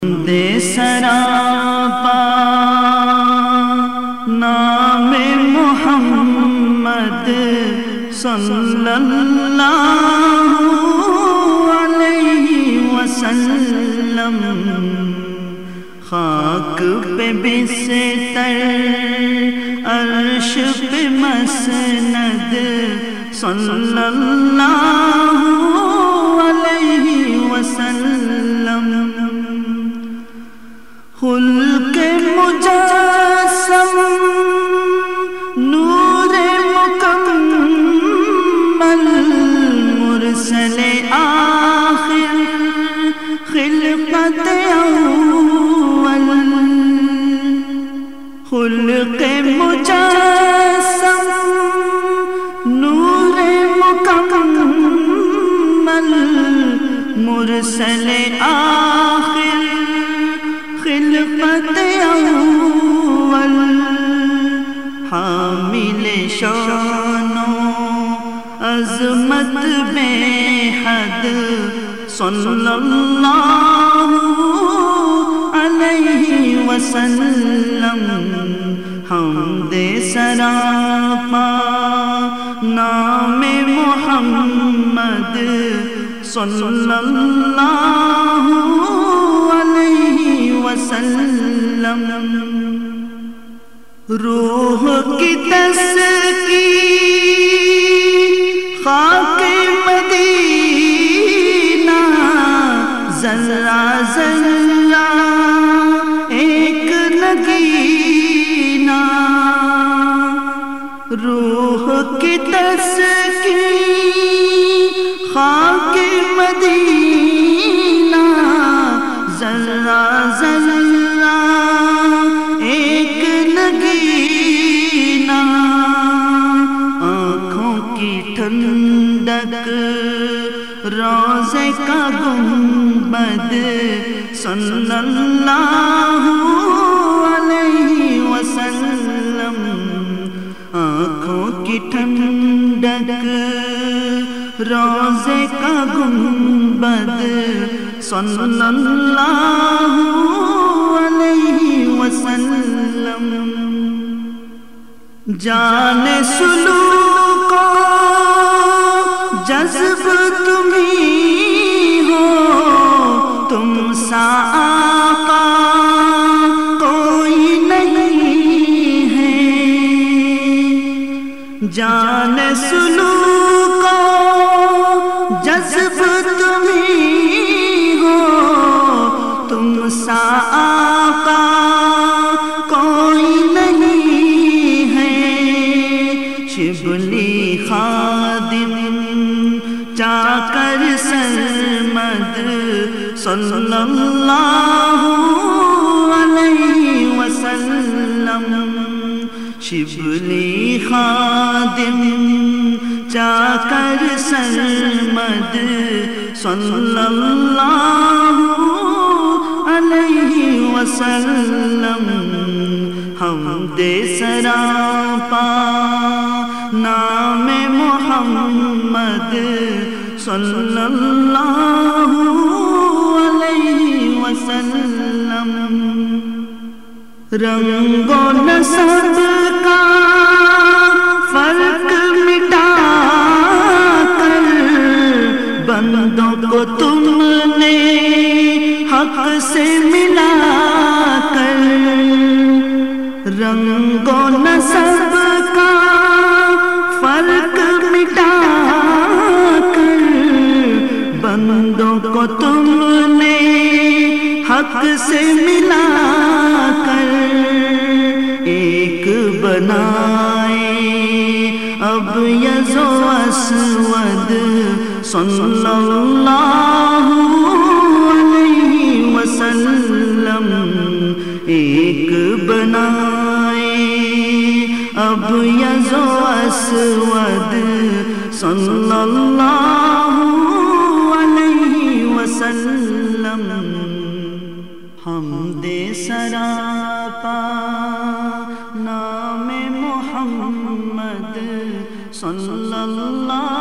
دے سراپا نام محمد صلی اللہ علیہ وسلم، خاک پہ بستر عرش پہ مسند صلی اللہ علیہ وسلم، خلق مجسم نور مکمل مرسل آخر خلقت اول، خلق مجسم نور مکمل مرسل آخر خلقت اول، حامل شان و عظمت بے حد صلی اللہ علیہ وسلم، حمد سراپا نام محمد صلی اللہ علیہ وسلم، روح کی تزکیہ خاک مدینہ، ذرہ ذرہ ایک نگینہ، روح کی تزکیہ خاک مدینہ، ذرہ ذرہ ایک نگینہ، آنکھوں کی ٹھنڈک روضے کا گنبد صلی اللہ علیہ وسلم، آنکھوں کی ٹھنڈک روضے کا گنبد صلی اللہ علیہ وسلم، جان سلوک و جذب تمہیں ہو، تم سا آقا کوئی نہیں ہے، جان سلوک و جذب تمہیں ہو، تم سا آقا کوئی نہیں ہے، شبلی خادم چاکر سرمد صلی اللہ علیہ وسلم، شبلی خادم چاکر سرمد صلی اللہ علیہ وسلم، حمد سراپا نام محمد صلی اللہ علیہ وسلم، رنگ و نسب کا فرق مٹا کر بندوں کو تم نے حق سے ملا کر، رنگ و نسب کا فرق مٹا کر بندوں کو تم نے حق سے ملا کر، ایک بنائے ابیض و اسود صلی اللہ علیہ وسلم، ایک بنائے ابیض و اسود صلی اللہ علیہ وسلم، حمد سراپا نام محمد صلی اللہ